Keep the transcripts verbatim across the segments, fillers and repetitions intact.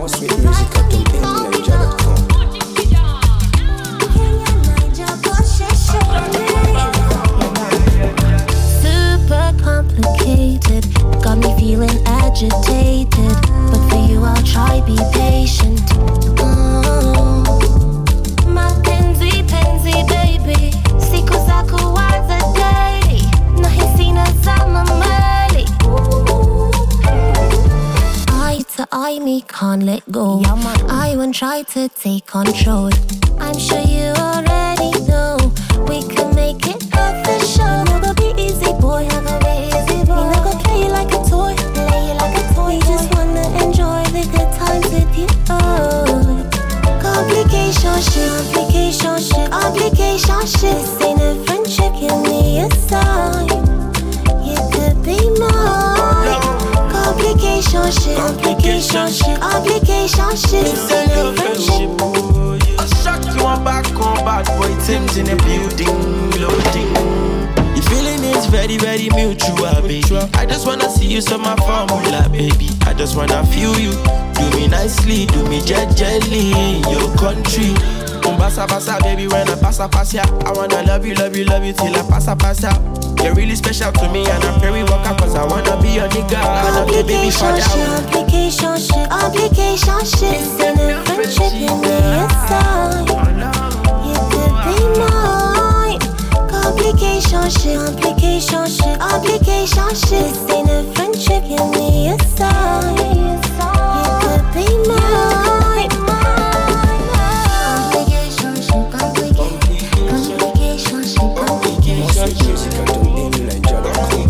sweet music at nigeria dot com. Super complicated, got me feeling agitated. But for you, I'll try be patient. Mm. Mapenzi penzi baby, siku za kuanza daily, nahisi nazama mali. Eye to eye, me can't let go. I won't try to take control. I'm sure you already know we can make it official. Not gonna be easy, boy. Not gonna be easy, boy. Not gonna play you like a toy, play you like a toy. We just wanna enjoy the good times with you. Oh. Complication shit, complication shit, complication shit. This ain't a friendship, give me a sign. You could be mine. Complication shit, complication shit, complication shit. This ain't a friendship. I shock you, I'm back on bad boy Tim's in the building, loading. The feeling is very, very mutual, baby. I just wanna see you, so my formula, baby. I just wanna feel you. Do me nicely, do me gently in your country. Umbasa basa, baby, when I pass, I pass ya. I wanna love you, love you, love you till I pass, I pass ya. You're really special to me and I'm very welcome, cause I wanna be your nigga. I love you, baby, father. Complication shit, complication shit. This ain't a friendship, give me a sign. You could be mine. Complication shit, complication shit, complication shit. This ain't a friendship, give me a sign. You could be mine. Complication shit, complication, complication shit, complication Sweet music at nigeria dot com.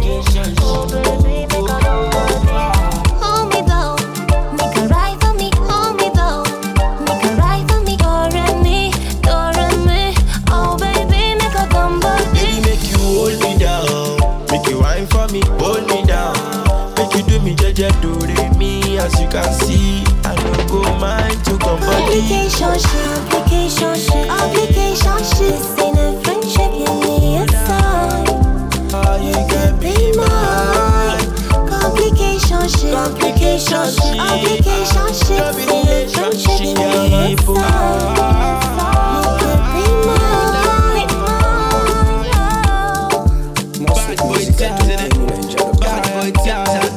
Hold me down, make a ride for me. Hold me down, make a ride for me. Dore me, dore me. Oh baby, make a gumbo. Baby, make you hold me down. Make you wine for me, hold me down. Make you do me jeje, do re me. As you can see, I don't go mind to come body. Complication shit, complication shit, complication shit. This ain't a friendship, give me a sign. You can Be mine. Complication shit, complication shit, complication shit. This ain't a friendship, give me a sign. You could be mine. More sweet music at nigeria dot com. Bad boy,